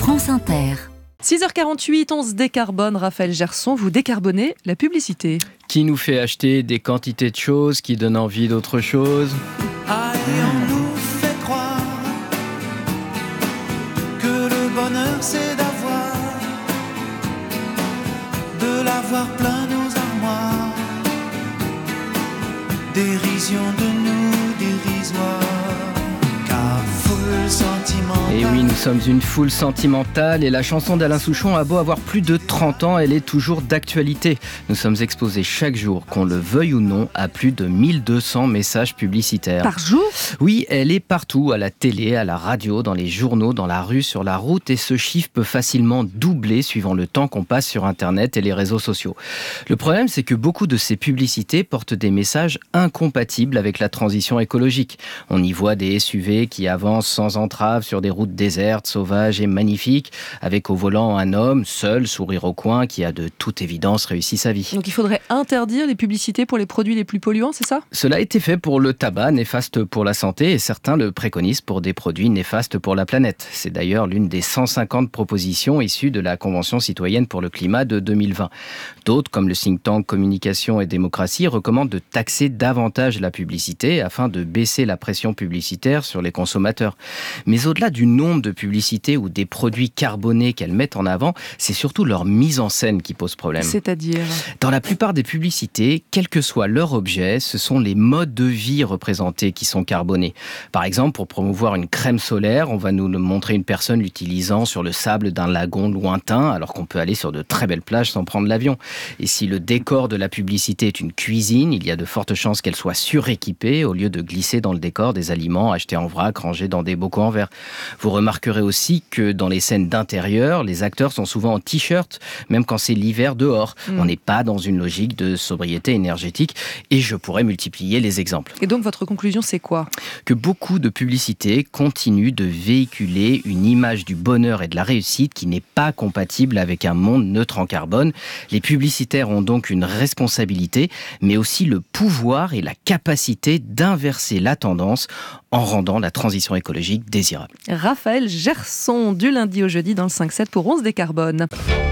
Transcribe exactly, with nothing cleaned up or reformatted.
France Inter. six heures quarante-huit, on se décarbone. Raphaël Gerson, vous décarbonez la publicité. Qui nous fait acheter des quantités de choses qui donnent envie d'autre chose. Allez, on nous fait croire que le bonheur c'est d'avoir, de l'avoir plein nos armoires. Dérision de nous dérisoire, car foule sentimentale. Et oui, nous sommes une foule sentimentale et la chanson d'Alain Souchon a beau avoir plus de trente ans, elle est toujours d'actualité. Nous sommes exposés chaque jour, qu'on le veuille ou non, à plus de mille deux cents messages publicitaires. Par jour ? Oui, elle est partout, à la télé, à la radio, dans les journaux, dans la rue, sur la route, et ce chiffre peut facilement doubler suivant le temps qu'on passe sur Internet et les réseaux sociaux. Le problème, c'est que beaucoup de ces publicités portent des messages incompatibles avec la transition écologique. On y voit des S U V qui avancent sans entrave sur des routes désertes, sauvages et magnifiques, avec au volant un homme, seul, sourire au coin, qui a de toute évidence réussi sa vie. Donc il faudrait interdire les publicités pour les produits les plus polluants, c'est ça ? Cela a été fait pour le tabac, néfaste pour la santé, et certains le préconisent pour des produits néfastes pour la planète. C'est d'ailleurs l'une des cent cinquante propositions issues de la Convention citoyenne pour le climat de deux mille vingt. D'autres, comme le think tank Communication et Démocratie, recommandent de taxer davantage la publicité afin de baisser la pression publicitaire sur les consommateurs. Mais au-delà du nombre de publicités ou des produits carbonés qu'elles mettent en avant, c'est surtout leur mise en scène qui pose problème. C'est-à-dire ? Dans la plupart des publicités, quel que soit leur objet, ce sont les modes de vie représentés qui sont carbonés. Par exemple, pour promouvoir une crème solaire, on va nous montrer une personne l'utilisant sur le sable d'un lagon lointain, alors qu'on peut aller sur de très belles plages sans prendre l'avion. Et si le décor de la publicité est une cuisine, il y a de fortes chances qu'elle soit suréquipée au lieu de glisser dans le décor des aliments achetés en vrac, rangés dans des bocaux en verre. Vous remarquerez aussi que dans les scènes d'intérieur, les acteurs sont souvent en t-shirt, même quand c'est l'hiver dehors. Mmh. On n'est pas dans une logique de sobriété énergétique et je pourrais multiplier les exemples. Et donc votre conclusion, c'est quoi ? Que beaucoup de publicités continuent de véhiculer une image du bonheur et de la réussite qui n'est pas compatible avec un monde neutre en carbone. Les publicitaires ont donc une responsabilité, mais aussi le pouvoir et la capacité d'inverser la tendance en rendant la transition écologique désirable. Raphaël Gerson, du lundi au jeudi dans le cinq sept pour On se décarbone.